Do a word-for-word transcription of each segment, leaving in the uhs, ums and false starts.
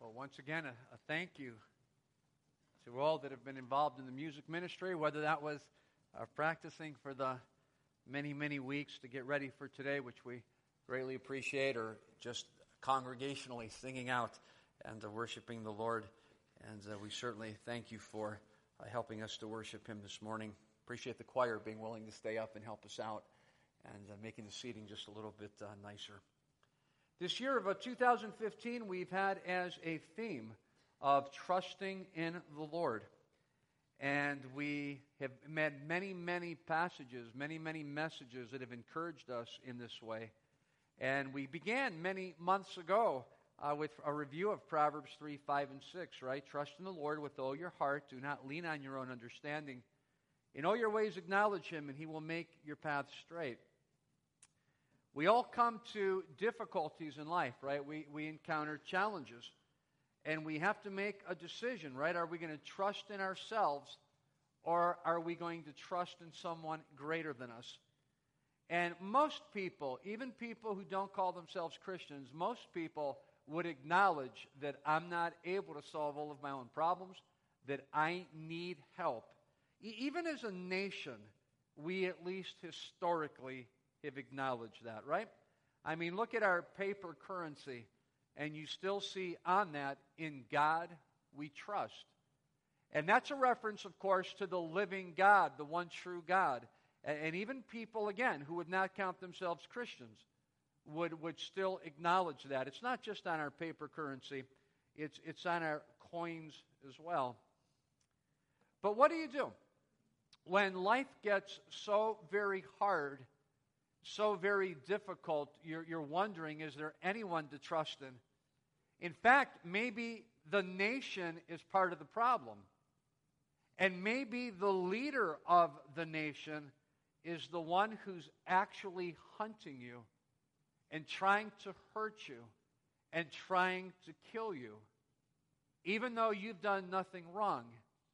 Well, once again, a, a thank you to all that have been involved in the music ministry, whether that was uh, practicing for the many, many weeks to get ready for today, which we greatly appreciate, or just congregationally singing out and uh, worshiping the Lord. And uh, we certainly thank you for uh, helping us to worship Him this morning. Appreciate the choir being willing to stay up and help us out and uh, making the seating just a little bit uh, nicer. This year of uh, two thousand fifteen, we've had as a theme of trusting in the Lord. And we have met many, many passages, many, many messages that have encouraged us in this way. And we began many months ago uh, with a review of Proverbs three, five, and six, right? Trust in the Lord with all your heart. Do not lean on your own understanding. In all your ways acknowledge Him, and He will make your path straight. We all come to difficulties in life, right? We, we encounter challenges. And we have to make a decision, right? Are we going to trust in ourselves, or are we going to trust in someone greater than us? And most people, even people who don't call themselves Christians, most people would acknowledge that I'm not able to solve all of my own problems, that I need help. E- even as a nation, we at least historically have acknowledged that, right? I mean, look at our paper currency, and you still see on that, in God we trust. And that's a reference, of course, to the living God, the one true God. And, and even people, again, who would not count themselves Christians would, would still acknowledge that. It's not just on our paper currency, it's, it's on our coins as well. But what do you do when life gets so very hard, so very difficult? You're, you're wondering, is there anyone to trust in? In fact, maybe the nation is part of the problem. And maybe the leader of the nation is the one who's actually hunting you and trying to hurt you and trying to kill you, even though you've done nothing wrong.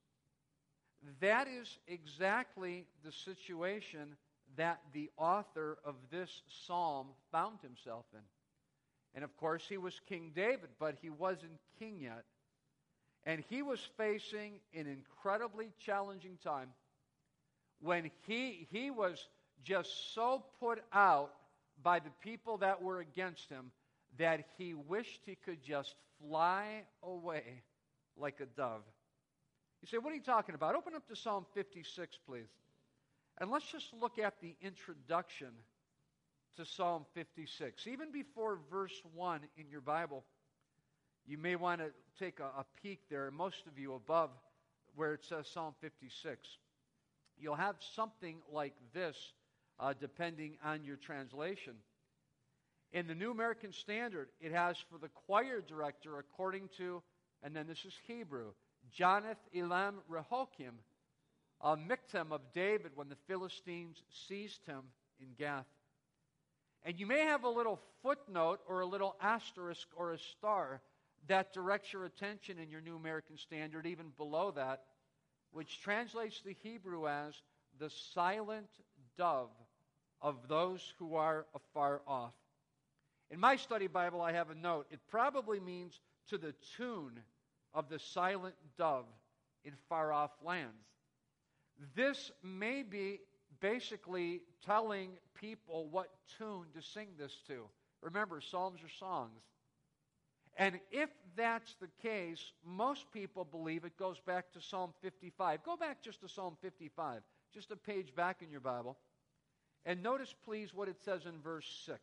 That is exactly the situation that the author of this psalm found himself in. And of course, he was King David, but he wasn't king yet. And he was facing an incredibly challenging time when he, he was just so put out by the people that were against him that he wished he could just fly away like a dove. You say, what are you talking about? Open up to Psalm fifty-six, please. And let's just look at the introduction to Psalm fifty-six. Even before verse one in your Bible, you may want to take a, a peek there, most of you above where it says Psalm fifty-six. You'll have something like this, uh, depending on your translation. In the New American Standard, it has for the choir director, according to, and then this is Hebrew, Jonath Elam Rehokim, a Michtam of David when the Philistines seized him in Gath. And you may have a little footnote or a little asterisk or a star that directs your attention in your New American Standard, even below that, which translates the Hebrew as the silent dove of those who are afar off. In my study Bible, I have a note. It probably means to the tune of the silent dove in far-off lands. This may be basically telling people what tune to sing this to. Remember, psalms are songs. And if that's the case, most people believe it goes back to Psalm fifty-five. Go back just to Psalm fifty-five, just a page back in your Bible. And notice, please, what it says in verse six.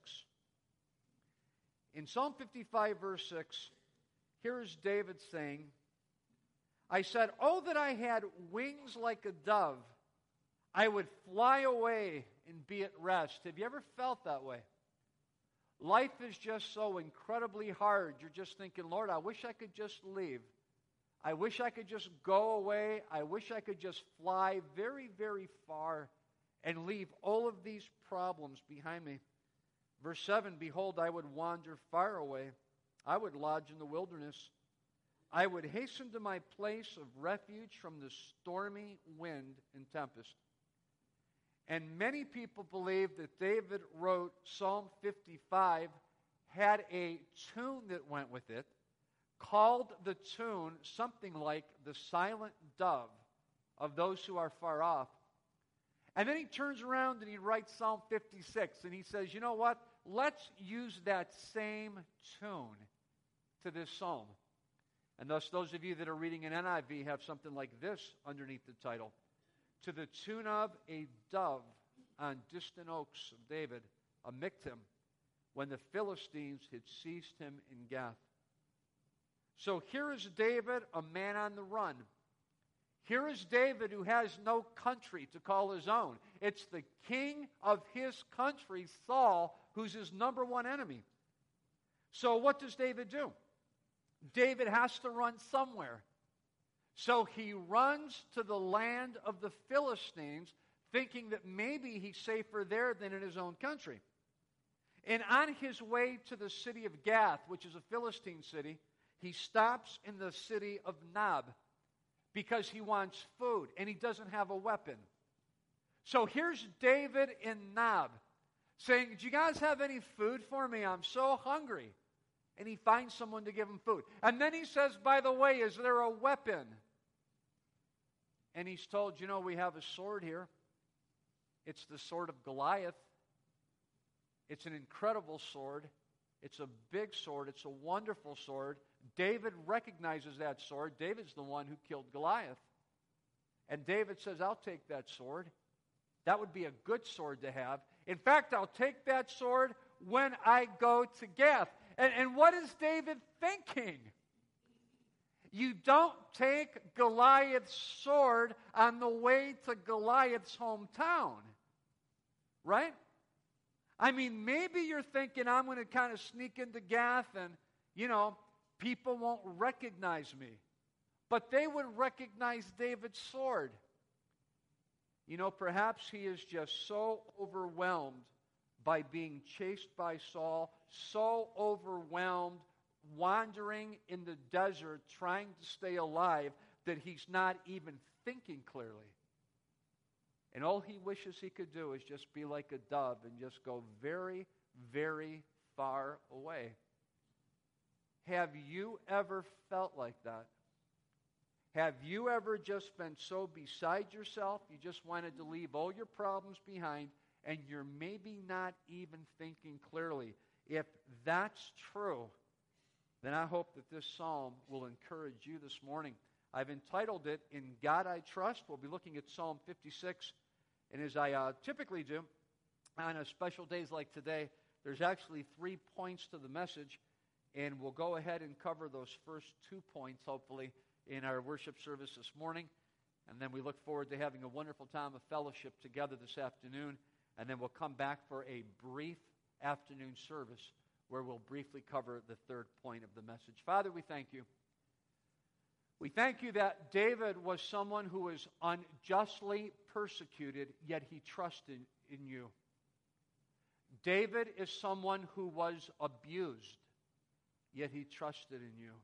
In Psalm fifty-five, verse six, here is David saying, I said, oh, that I had wings like a dove. I would fly away and be at rest. Have you ever felt that way? Life is just so incredibly hard. You're just thinking, Lord, I wish I could just leave. I wish I could just go away. I wish I could just fly very, very far and leave all of these problems behind me. Verse seven, behold, I would wander far away. I would lodge in the wilderness. I would hasten to my place of refuge from the stormy wind and tempest. And many people believe that David wrote Psalm fifty-five, had a tune that went with it, called the tune something like the silent dove of those who are far off. And then he turns around and he writes Psalm fifty-six, and he says, you know what? Let's use that same tune to this psalm. And thus, those of you that are reading an N I V have something like this underneath the title. To the tune of a dove on distant oaks of David, a Michtam, when the Philistines had seized him in Gath. So here is David, a man on the run. Here is David who has no country to call his own. It's the king of his country, Saul, who's his number one enemy. So what does David do? David has to run somewhere. So he runs to the land of the Philistines, thinking that maybe he's safer there than in his own country. And on his way to the city of Gath, which is a Philistine city, he stops in the city of Nob because he wants food and he doesn't have a weapon. So here's David in Nob saying, do you guys have any food for me? I'm so hungry. And he finds someone to give him food. And then he says, by the way, is there a weapon? And he's told, you know, we have a sword here. It's the sword of Goliath. It's an incredible sword. It's a big sword. It's a wonderful sword. David recognizes that sword. David's the one who killed Goliath. And David says, I'll take that sword. That would be a good sword to have. In fact, I'll take that sword when I go to Gath. And, and what is David thinking? You don't take Goliath's sword on the way to Goliath's hometown. Right? I mean, maybe you're thinking, I'm going to kind of sneak into Gath and, you know, people won't recognize me. But they would recognize David's sword. You know, perhaps he is just so overwhelmed by being chased by Saul, so overwhelmed, wandering in the desert, trying to stay alive, that he's not even thinking clearly. And all he wishes he could do is just be like a dove and just go very, very far away. Have you ever felt like that? Have you ever just been so beside yourself, you just wanted to leave all your problems behind, and you're maybe not even thinking clearly? If that's true, then I hope that this psalm will encourage you this morning. I've entitled it, In God I Trust. We'll be looking at Psalm fifty-six. And as I uh, typically do, on a special days like today, there's actually three points to the message. And we'll go ahead and cover those first two points, hopefully, in our worship service this morning. And then we look forward to having a wonderful time of fellowship together this afternoon. And then we'll come back for a brief afternoon service where we'll briefly cover the third point of the message. Father, we thank you. We thank you that David was someone who was unjustly persecuted, yet he trusted in you. David is someone who was abused, yet he trusted in you.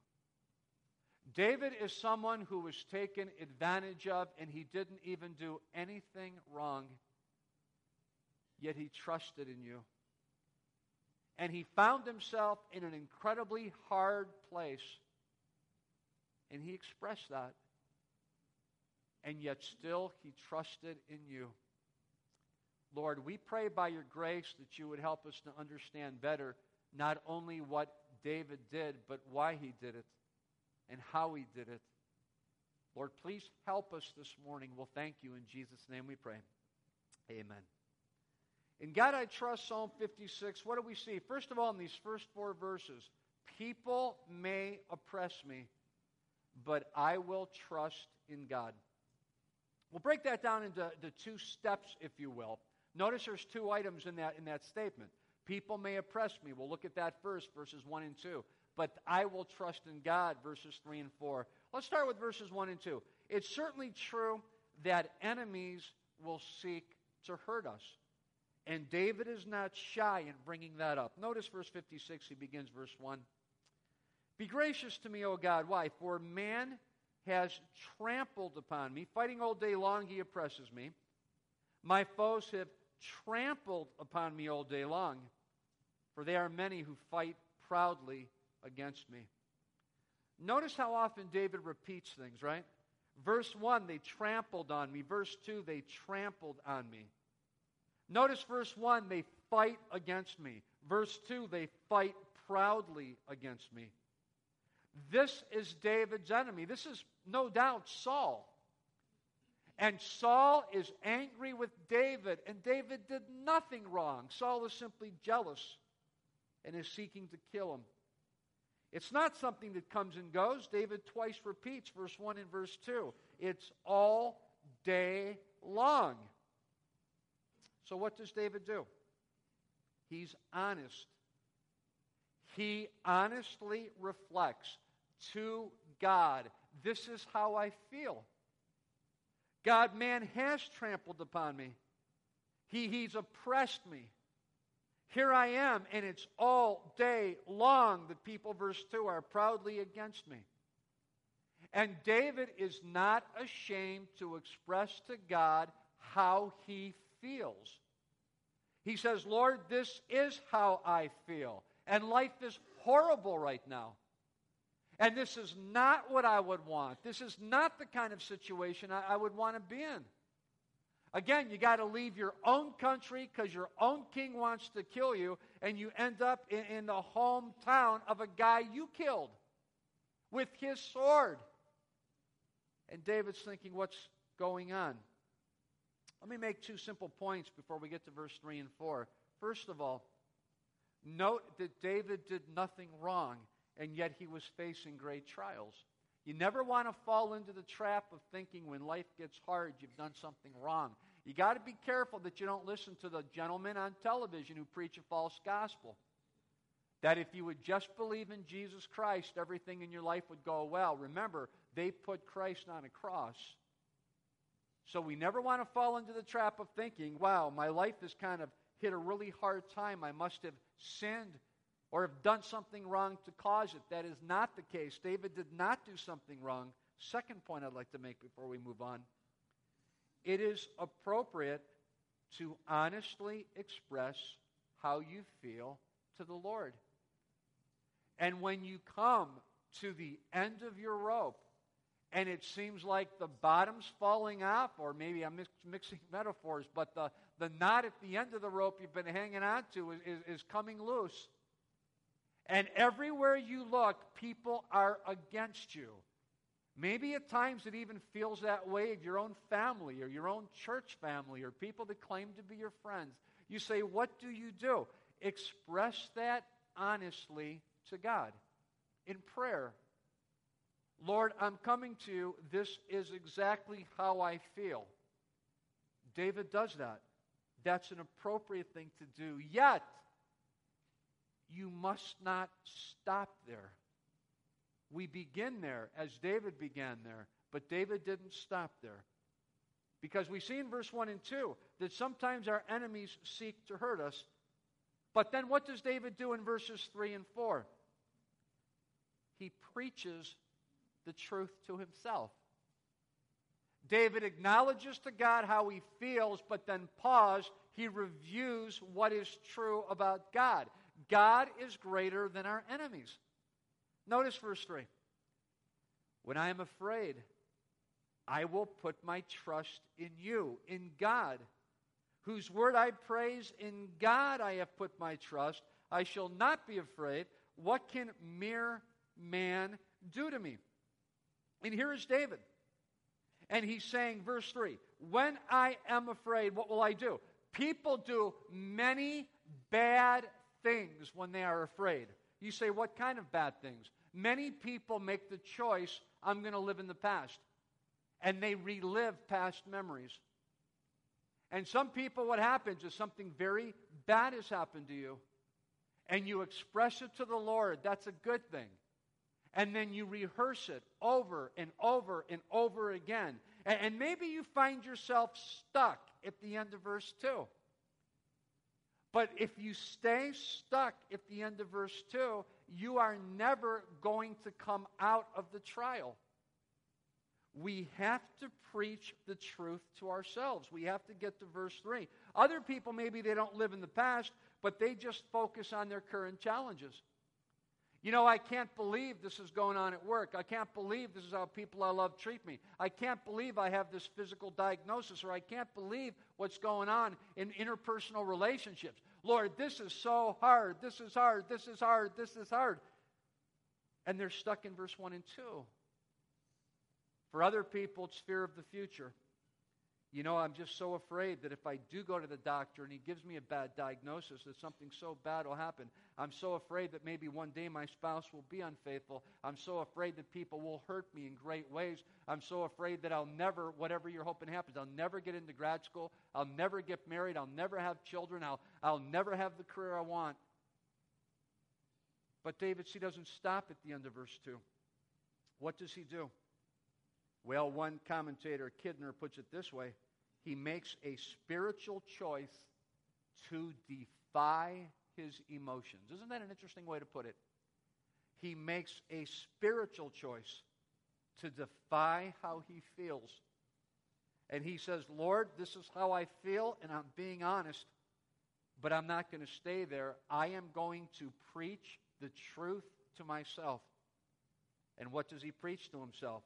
David is someone who was taken advantage of, and he didn't even do anything wrong, yet he trusted in you. And he found himself in an incredibly hard place, and he expressed that. And yet still he trusted in you. Lord, we pray by your grace that you would help us to understand better not only what David did, but why he did it and how he did it. Lord, please help us this morning. We'll thank you. In Jesus' name we pray. Amen. In God I Trust, Psalm fifty-six, what do we see? First of all, in these first four verses, people may oppress me, but I will trust in God. We'll break that down into the two steps, if you will. Notice there's two items in that, in that statement. People may oppress me. We'll look at that first, verses one and two. But I will trust in God, verses three and four. Let's start with verses one and two. It's certainly true that enemies will seek to hurt us. And David is not shy in bringing that up. Notice verse fifty-six, he begins verse one. Be gracious to me, O God. Why? For man has trampled upon me. Fighting all day long, he oppresses me. My foes have trampled upon me all day long, for they are many who fight proudly against me. Notice how often David repeats things, right? Verse one, they trampled on me. Verse two, they trampled on me. Notice verse one, they fight against me. Verse two, they fight proudly against me. This is David's enemy. This is no doubt Saul. And Saul is angry with David, and David did nothing wrong. Saul is simply jealous and is seeking to kill him. It's not something that comes and goes. David twice repeats verse one and verse two. It's all day long. So what does David do? He's honest. He honestly reflects to God, this is how I feel. God, man has trampled upon me. He, he's oppressed me. Here I am, and it's all day long that people, verse two, are proudly against me. And David is not ashamed to express to God how he feels. He says, Lord, this is how I feel. And life is horrible right now. And this is not what I would want. This is not the kind of situation I, I would want to be in. Again, you got to leave your own country because your own king wants to kill you, and you end up in, in the hometown of a guy you killed with his sword. And David's thinking, what's going on? Let me make two simple points before we get to verse three and four. First of all, note that David did nothing wrong, and yet he was facing great trials. You never want to fall into the trap of thinking when life gets hard you've done something wrong. You got to be careful that you don't listen to the gentlemen on television who preach a false gospel. That if you would just believe in Jesus Christ, everything in your life would go well. Remember, they put Christ on a cross. So we never want to fall into the trap of thinking, wow, my life has kind of hit a really hard time. I must have sinned or have done something wrong to cause it. That is not the case. David did not do something wrong. Second point I'd like to make before we move on. It is appropriate to honestly express how you feel to the Lord. And when you come to the end of your rope, and it seems like the bottom's falling off, or maybe I'm mix, mixing metaphors, but the, the knot at the end of the rope you've been hanging on to is, is, is coming loose. And everywhere you look, people are against you. Maybe at times it even feels that way of your own family or your own church family or people that claim to be your friends. You say, what do you do? Express that honestly to God in prayer. Lord, I'm coming to you. This is exactly how I feel. David does that. That's an appropriate thing to do. Yet, you must not stop there. We begin there as David began there, but David didn't stop there. Because we see in verse one and two that sometimes our enemies seek to hurt us. But then what does David do in verses three and four? He preaches the truth to himself. David acknowledges to God how he feels, but then pause, he reviews what is true about God. God is greater than our enemies. Notice verse three. When I am afraid, I will put my trust in you, in God, whose word I praise. In God I have put my trust. I shall not be afraid. What can mere man do to me? And here is David. And he's saying, verse three, when I am afraid, what will I do? People do many bad things when they are afraid. You say, what kind of bad things? Many people make the choice, I'm going to live in the past. And they relive past memories. And some people, what happens is something very bad has happened to you. And you express it to the Lord. That's a good thing. And then you rehearse it over and over and over again. And, and maybe you find yourself stuck at the end of verse two. But if you stay stuck at the end of verse two, you are never going to come out of the trial. We have to preach the truth to ourselves. We have to get to verse three. Other people, maybe they don't live in the past, but they just focus on their current challenges. You know, I can't believe this is going on at work. I can't believe this is how people I love treat me. I can't believe I have this physical diagnosis, or I can't believe what's going on in interpersonal relationships. Lord, this is so hard. This is hard. This is hard. This is hard. And they're stuck in verse one and two. For other people, it's fear of the future. You know, I'm just so afraid that if I do go to the doctor and he gives me a bad diagnosis, that something so bad will happen. I'm so afraid that maybe one day my spouse will be unfaithful. I'm so afraid that people will hurt me in great ways. I'm so afraid that I'll never, whatever you're hoping happens, I'll never get into grad school. I'll never get married. I'll never have children. I'll, I'll never have the career I want. But David, see, doesn't stop at the end of verse two. What does he do? Well, one commentator, Kidner, puts it this way. He makes a spiritual choice to defy his emotions. Isn't that an interesting way to put it? He makes a spiritual choice to defy how he feels. And he says, Lord, this is how I feel, and I'm being honest, but I'm not going to stay there. I am going to preach the truth to myself. And what does he preach to himself?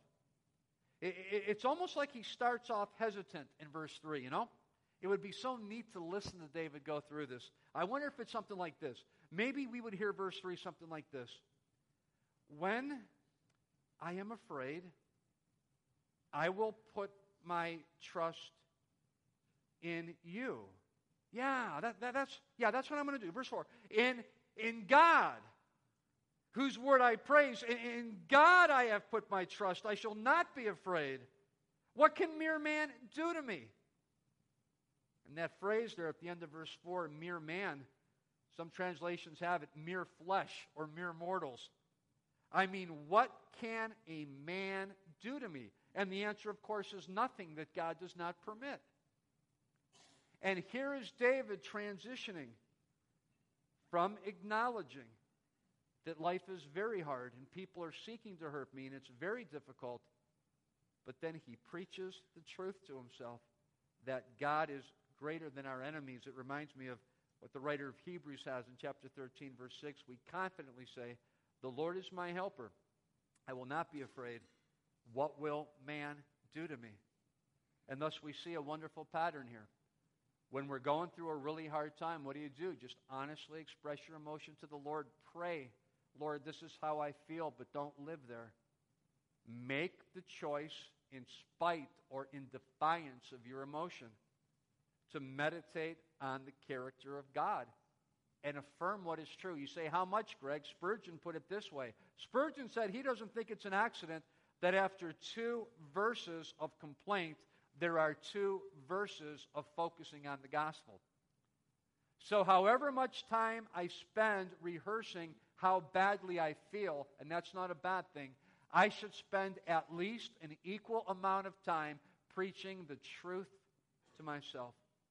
It's almost like he starts off hesitant in verse three, you know? It would be so neat to listen to David go through this. I wonder if it's something like this. Maybe we would hear verse three something like this. When I am afraid, I will put my trust in you. Yeah, that, that, that's, yeah, that's what I'm going to do. Verse four. In, in God, whose word I praise. In God I have put my trust. I shall not be afraid. What can mere man do to me? And that phrase there at the end of verse four, mere man, some translations have it, mere flesh or mere mortals. I mean, what can a man do to me? And the answer, of course, is nothing that God does not permit. And here is David transitioning from acknowledging that life is very hard and people are seeking to hurt me and it's very difficult. But then he preaches the truth to himself that God is greater than our enemies. It reminds me of what the writer of Hebrews has in chapter thirteen, verse six. We confidently say, the Lord is my helper. I will not be afraid. What will man do to me? And thus we see a wonderful pattern here. When we're going through a really hard time, what do you do? Just honestly express your emotion to the Lord. Pray. Lord, this is how I feel, but don't live there. Make the choice in spite or in defiance of your emotion to meditate on the character of God and affirm what is true. You say, how much, Greg? Spurgeon put it this way. Spurgeon said he doesn't think it's an accident that after two verses of complaint, there are two verses of focusing on the gospel. So however much time I spend rehearsing how badly I feel, and that's not a bad thing, I should spend at least an equal amount of time preaching the truth to myself.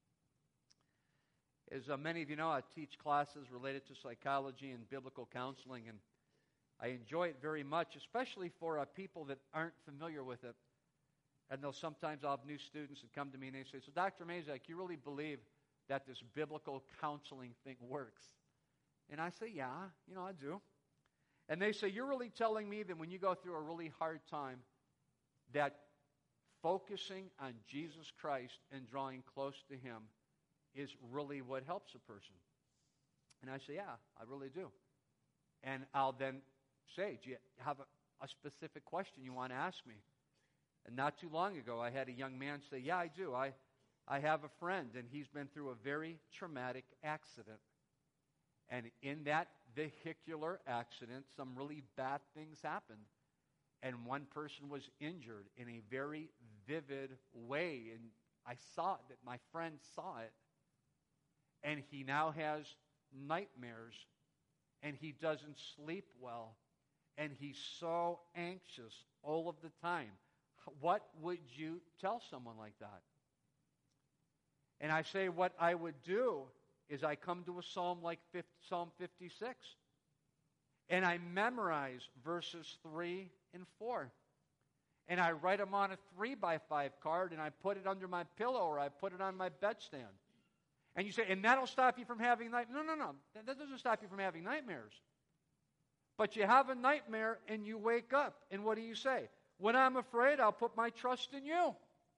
As uh, many of you know, I teach classes related to psychology and biblical counseling, and I enjoy it very much, especially for uh, people that aren't familiar with it. And they'll sometimes I'll have new students that come to me and they say, so Doctor Mazak, you really believe that this biblical counseling thing works? And I say, yeah, you know, I do. And they say, you're really telling me that when you go through a really hard time, that focusing on Jesus Christ and drawing close to Him is really what helps a person. And I say, yeah, I really do. And I'll then say, do you have a, a specific question you want to ask me? And not too long ago, I had a young man say, yeah, I do. I, I have a friend, and he's been through a very traumatic accident. And in that vehicular accident, some really bad things happened. And one person was injured in a very vivid way. And I saw it, that my friend saw it. And he now has nightmares. And he doesn't sleep well. And he's so anxious all of the time. What would you tell someone like that? And I say what I would do is I come to a psalm like Psalm fifty-six. And I memorize verses three and four. And I write them on a three by five card and I put it under my pillow or I put it on my bedstand. And you say, and that'll stop you from having nightmares. No, no, no. That doesn't stop you from having nightmares. But you have a nightmare and you wake up. And what do you say? When I'm afraid, I'll put my trust in you.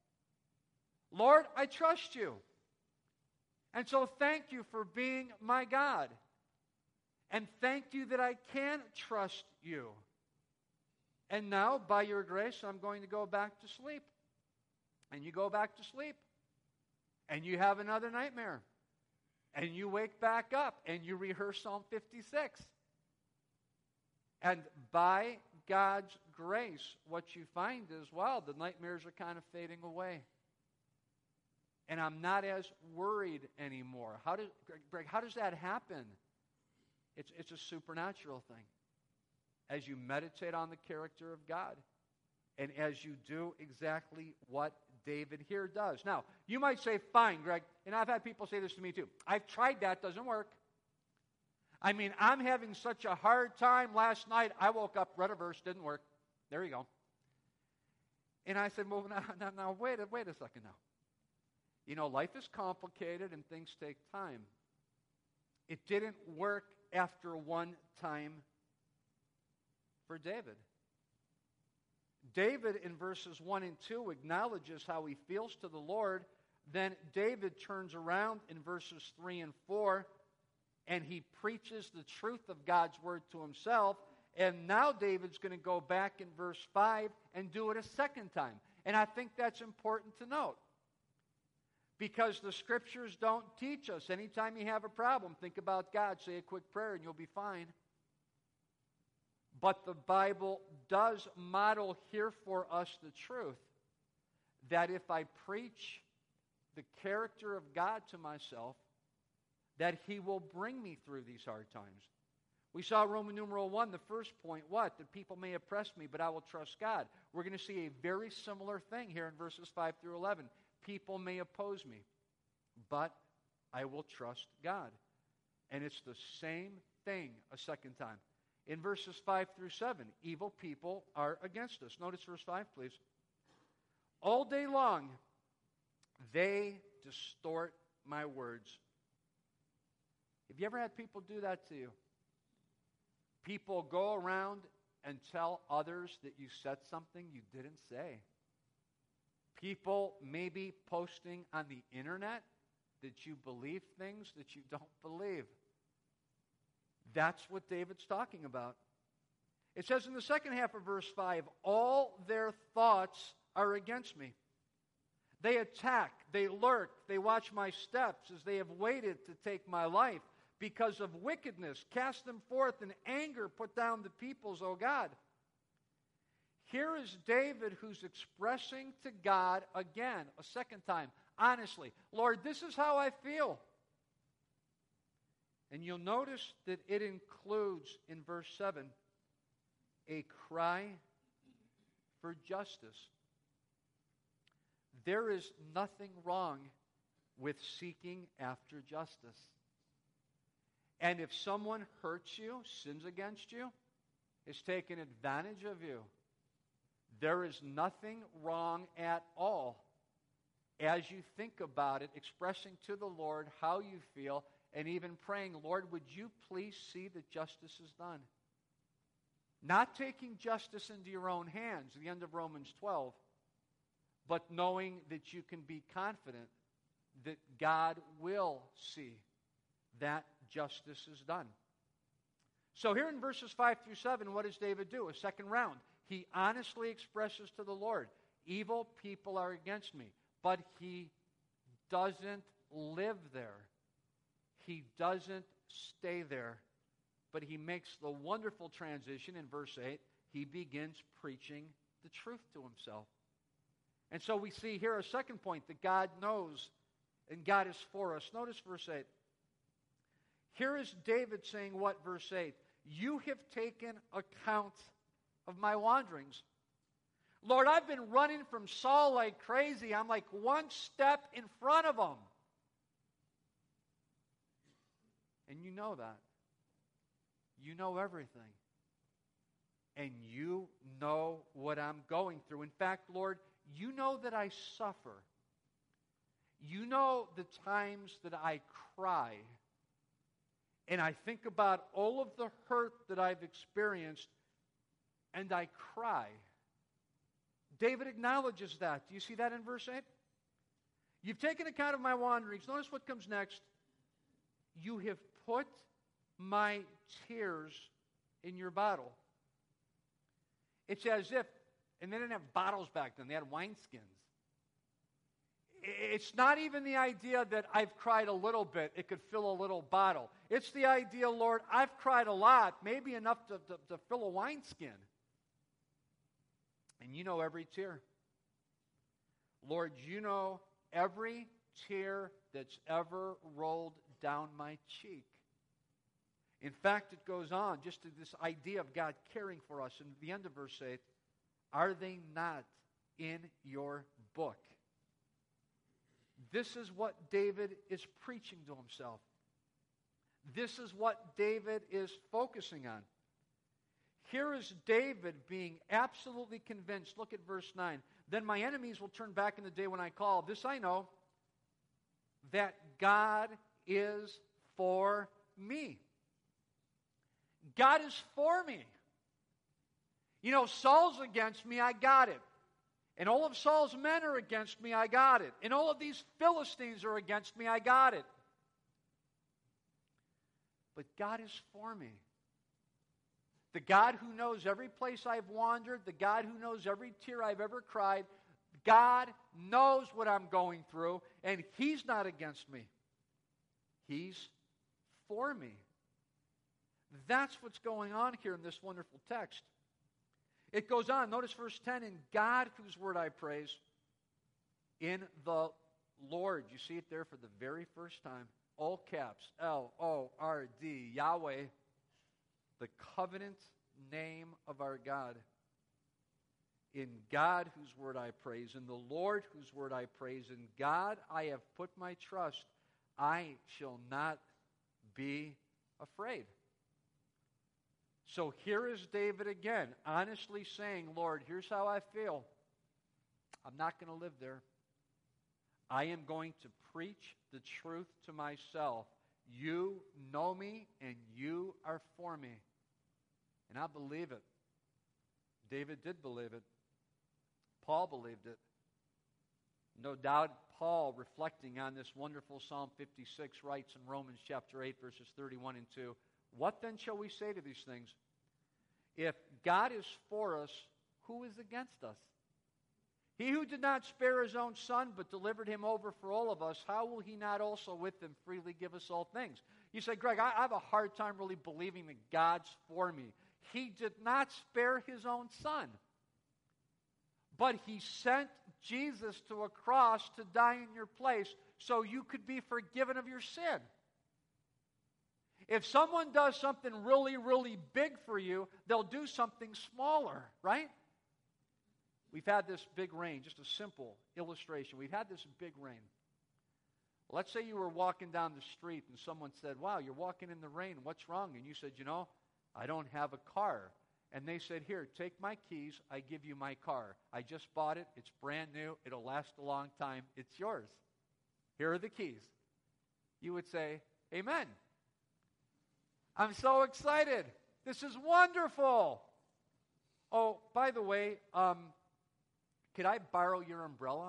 Lord, I trust you. And so thank you for being my God. And thank you that I can trust you. And now, by your grace, I'm going to go back to sleep. And you go back to sleep. And you have another nightmare. And you wake back up and you rehearse Psalm fifty-six. And by God's grace, what you find is, well, the nightmares are kind of fading away. And I'm not as worried anymore. How does, Greg, how does that happen? It's, it's a supernatural thing. As you meditate on the character of God. And as you do exactly what David here does. Now, you might say, fine, Greg, and I've had people say this to me too. I've tried that, doesn't work. I mean, I'm having such a hard time. Last night, I woke up, read a verse, didn't work. There you go. And I said, well, now, now, now wait, a, wait a second now. You know, life is complicated and things take time. It didn't work after one time for David. David, in verses one and two, acknowledges how he feels to the Lord. Then David turns around in verses three and four, and he preaches the truth of God's word to himself. And now David's going to go back in verse five and do it a second time. And I think that's important to note. Because the Scriptures don't teach us. Anytime you have a problem, think about God, say a quick prayer, and you'll be fine. But the Bible does model here for us the truth that if I preach the character of God to myself, that He will bring me through these hard times. We saw Roman numeral one, the first point, what? That people may oppress me, but I will trust God. We're going to see a very similar thing here in verses five through eleven. People may oppose me, but I will trust God. And it's the same thing a second time. In verses five through seven, evil people are against us. Notice verse five, please. All day long, they distort my words. Have you ever had people do that to you? People go around and tell others that you said something you didn't say. People maybe posting on the internet that you believe things that you don't believe. That's what David's talking about. It says in the second half of verse five, all their thoughts are against me. They attack, they lurk, they watch my steps as they have waited to take my life. Because of wickedness, cast them forth in anger, put down the peoples, O God. Here is David who's expressing to God again, a second time, honestly, Lord, this is how I feel. And you'll notice that it includes, in verse seven, a cry for justice. There is nothing wrong with seeking after justice. And if someone hurts you, sins against you, is taken advantage of you, there is nothing wrong at all as you think about it, expressing to the Lord how you feel, and even praying, Lord, would you please see that justice is done? Not taking justice into your own hands, the end of Romans twelve, but knowing that you can be confident that God will see that justice is done. So here in verses five through seven, what does David do? A second round. He honestly expresses to the Lord, evil people are against me, but he doesn't live there. He doesn't stay there. But he makes the wonderful transition in verse eight. He begins preaching the truth to himself. And so we see here a second point that God knows and God is for us. Notice verse eight. Here is David saying what, verse eight? You have taken account of my wanderings. Lord, I've been running from Saul like crazy. I'm like one step in front of him. And you know that. You know everything. And you know what I'm going through. In fact, Lord, you know that I suffer. You know the times that I cry. And I think about all of the hurt that I've experienced, and I cry. David acknowledges that. Do you see that in verse eight? You've taken account of my wanderings. Notice what comes next. You have put my tears in your bottle. It's as if, and they didn't have bottles back then, they had wineskins. It's not even the idea that I've cried a little bit, it could fill a little bottle. It's the idea, Lord, I've cried a lot, maybe enough to, to, to fill a wineskin. And you know every tear. Lord, you know every tear that's ever rolled down my cheek. In fact, it goes on just to this idea of God caring for us. In the end of verse eight, are they not in your book? This is what David is preaching to himself. This is what David is focusing on. Here is David being absolutely convinced. Look at verse nine. Then my enemies will turn back in the day when I call. This I know, that God is for me. God is for me. You know, Saul's against me, I got it. And all of Saul's men are against me, I got it. And all of these Philistines are against me, I got it. But God is for me. The God who knows every place I've wandered, the God who knows every tear I've ever cried, God knows what I'm going through, and He's not against me. He's for me. That's what's going on here in this wonderful text. It goes on. Notice verse ten. In God, whose word I praise, in the Lord. You see it there for the very first time. All caps. L O R D. Yahweh. The covenant name of our God. In God, whose word I praise. In the Lord, whose word I praise. In God I have put my trust. I shall not be afraid. So here is David again, honestly saying, Lord, here's how I feel. I'm not going to live there. I am going to preach the truth to myself. You know me, and you are for me. And I believe it. David did believe it. Paul believed it. No doubt, Paul, reflecting on this wonderful Psalm fifty-six, writes in Romans chapter eight, verses thirty-one and two, what then shall we say to these things? If God is for us, who is against us? He who did not spare his own son, but delivered him over for all of us, how will he not also with him freely give us all things? You say, Greg, I, I have a hard time really believing that God's for me. He did not spare his own son, but he sent Jesus to a cross to die in your place so you could be forgiven of your sin. If someone does something really, really big for you, they'll do something smaller, right? We've had this big rain, just a simple illustration. We've had this big rain. Let's say you were walking down the street and someone said, wow, you're walking in the rain. What's wrong? And you said, you know, I don't have a car. And they said, here, take my keys. I give you my car. I just bought it. It's brand new. It'll last a long time. It's yours. Here are the keys. You would say, amen. I'm so excited. This is wonderful. Oh, by the way, um, could I borrow your umbrella?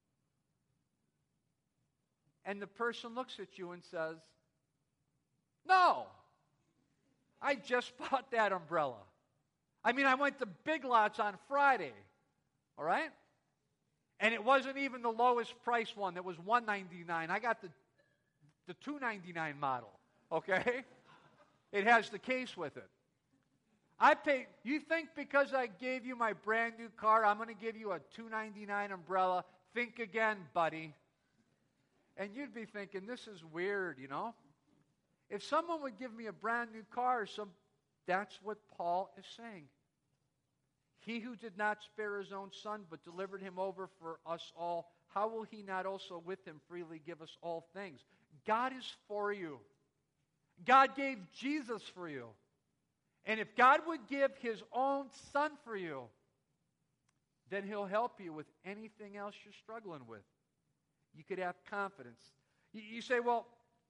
And the person looks at you and says, no, I just bought that umbrella. I mean, I went to Big Lots on Friday, all right? And it wasn't even the lowest price one. That was one ninety-nine. I got the, the two ninety-nine model, okay? It has the case with it. I paid. You think because I gave you my brand new car, I'm going to give you a two ninety-nine umbrella? Think again, buddy. And you'd be thinking, this is weird, you know? If someone would give me a brand new car, some, that's what Paul is saying. He who did not spare his own son, but delivered him over for us all, how will he not also with him freely give us all things? God is for you. God gave Jesus for you. And if God would give his own son for you, then he'll help you with anything else you're struggling with. You could have confidence. You, you say, well,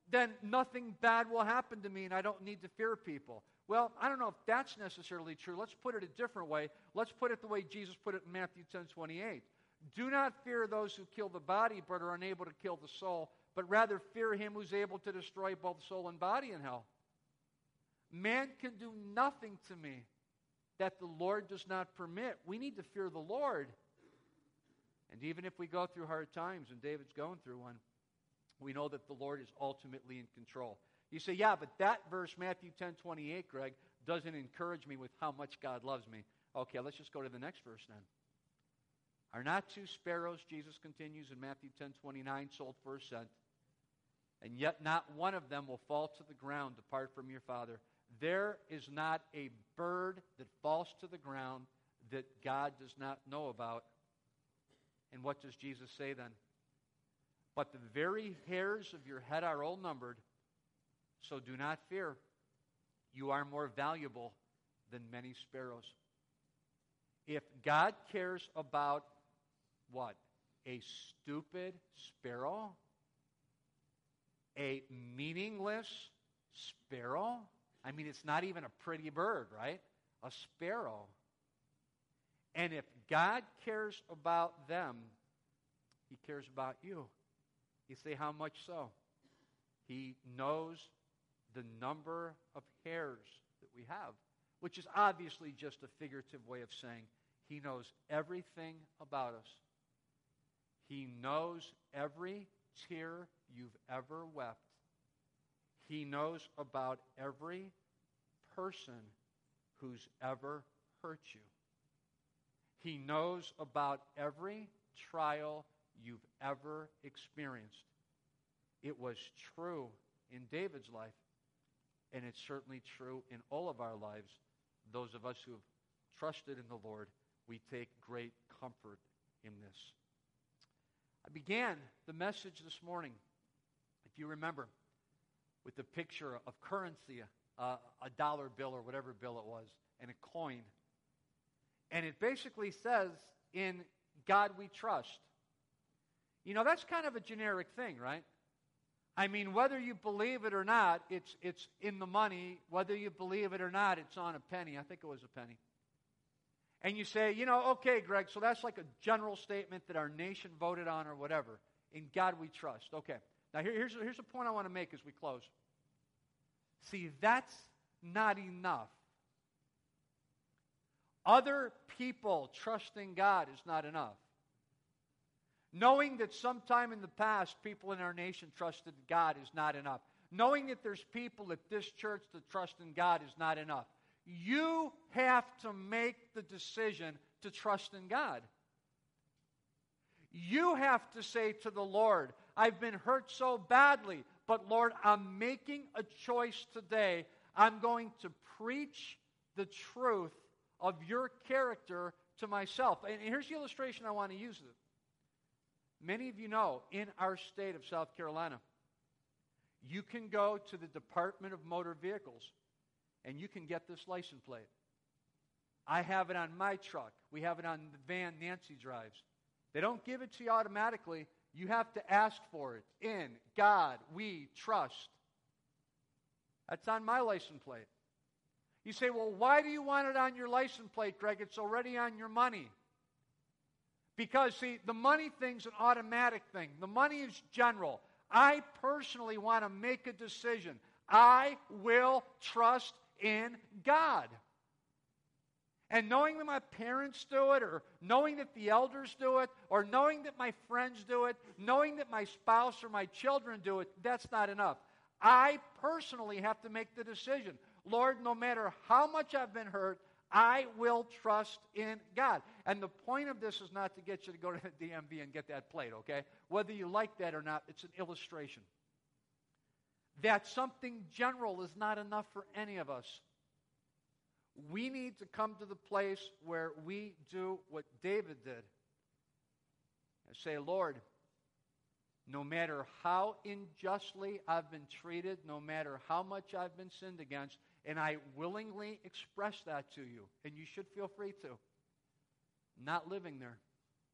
then nothing bad will happen to me and I don't need to fear people. Well, I don't know if that's necessarily true. Let's put it a different way. Let's put it the way Jesus put it in Matthew ten twenty-eight. Do not fear those who kill the body but are unable to kill the soul, but rather fear him who's able to destroy both soul and body in hell. Man can do nothing to me that the Lord does not permit. We need to fear the Lord. And even if we go through hard times, and David's going through one, we know that the Lord is ultimately in control. You say, yeah, but that verse, Matthew ten twenty-eight, Greg, doesn't encourage me with how much God loves me. Okay, let's just go to the next verse then. Are not two sparrows, Jesus continues in Matthew ten twenty-nine, sold for a cent? And yet not one of them will fall to the ground apart from your Father. There is not a bird that falls to the ground that God does not know about. And what does Jesus say then? But the very hairs of your head are all numbered, so do not fear. You are more valuable than many sparrows. If God cares about what? A stupid sparrow? A meaningless sparrow? I mean, it's not even a pretty bird, right? A sparrow. And if God cares about them, He cares about you. You say, how much so? He knows the number of hairs that we have, which is obviously just a figurative way of saying He knows everything about us. He knows every tear you've ever wept. He knows about every person who's ever hurt you. He knows about every trial you've ever experienced. It was true in David's life, and it's certainly true in all of our lives. Those of us who have trusted in the Lord, we take great comfort in this. I began the message this morning, if you remember, with the picture of currency, uh, a dollar bill or whatever bill it was, and a coin. And it basically says, in God we trust. You know, that's kind of a generic thing, right? I mean, whether you believe it or not, it's it's in the money. Whether you believe it or not, it's on a penny. I think it was a penny. And you say, you know, okay, Greg, so that's like a general statement that our nation voted on or whatever. In God we trust. Okay. Now, here, here's, here's a point I want to make as we close. See, that's not enough. Other people trusting God is not enough. Knowing that sometime in the past people in our nation trusted God is not enough. Knowing that there's people at this church that trust in God is not enough. You have to make the decision to trust in God. You have to say to the Lord, I've been hurt so badly, but Lord, I'm making a choice today. I'm going to preach the truth of your character to myself. And here's the illustration I want to use. Many of you know, in our state of South Carolina, you can go to the Department of Motor Vehicles and you can get this license plate. I have it on my truck. We have it on the van Nancy drives. They don't give it to you automatically. You have to ask for it. In God we trust. That's on my license plate. You say, well, why do you want it on your license plate, Greg? It's already on your money. Because, see, the money thing's an automatic thing. The money is general. I personally want to make a decision. I will trust in God. And knowing that my parents do it, or knowing that the elders do it, or knowing that my friends do it, knowing that my spouse or my children do it, that's not enough. I personally have to make the decision. Lord, no matter how much I've been hurt, I will trust in God. And the point of this is not to get you to go to the D M V and get that plate, okay? Whether you like that or not, it's an illustration. That something general is not enough for any of us. We need to come to the place where we do what David did and say, Lord, no matter how unjustly I've been treated, no matter how much I've been sinned against, and I willingly express that to you, and you should feel free to. Not living there.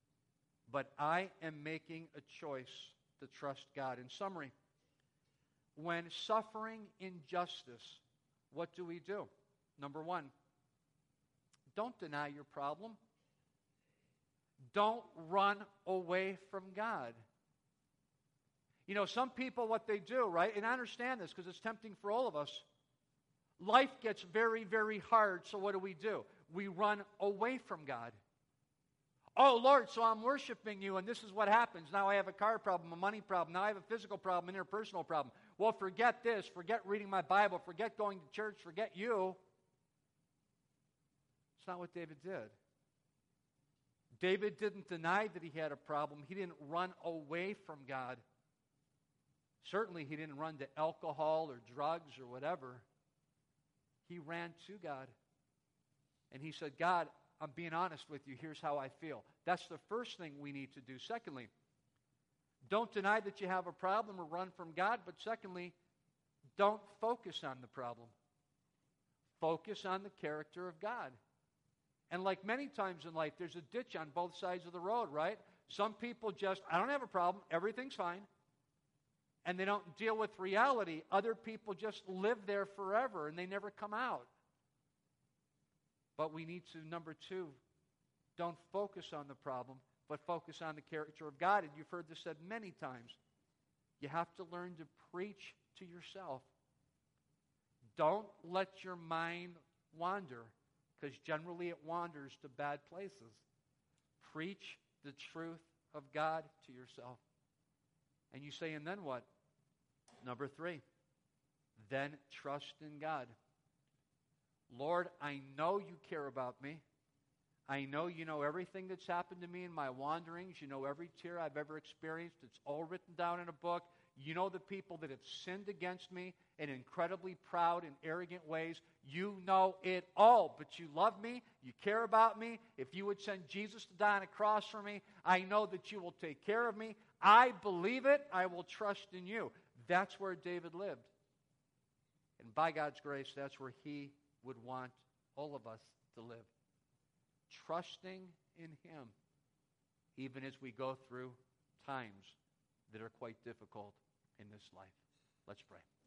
But I am making a choice to trust God. In summary, when suffering injustice, what do we do? Number one, don't deny your problem. Don't run away from God. You know, some people, what they do, right? And I understand this because it's tempting for all of us. Life gets very, very hard, so what do we do? We run away from God. Oh, Lord, so I'm worshiping you, and this is what happens. Now I have a car problem, a money problem. Now I have a physical problem, an interpersonal problem. Well, forget this. Forget reading my Bible. Forget going to church. Forget you. It's not what David did. David didn't deny that he had a problem. He didn't run away from God. Certainly, he didn't run to alcohol or drugs or whatever. He ran to God. And he said, God, I'm being honest with you. Here's how I feel. That's the first thing we need to do. Secondly, don't deny that you have a problem or run from God. But secondly, don't focus on the problem. Focus on the character of God. And like many times in life, there's a ditch on both sides of the road, right? Some people just, I don't have a problem. Everything's fine. And they don't deal with reality. Other people just live there forever and they never come out. But we need to, number two, don't focus on the problem, but focus on the character of God. And you've heard this said many times. You have to learn to preach to yourself. Don't let your mind wander, because generally it wanders to bad places. Preach the truth of God to yourself. And you say, and then what? Number three, then trust in God. Lord, I know you care about me. I know you know everything that's happened to me in my wanderings. You know every tear I've ever experienced. It's all written down in a book. You know the people that have sinned against me in incredibly proud and arrogant ways. You know it all, but you love me. You care about me. If you would send Jesus to die on a cross for me, I know that you will take care of me. I believe it. I will trust in you. That's where David lived. And by God's grace, that's where he would want all of us to live. Trusting in him, even as we go through times that are quite difficult in this life. Let's pray.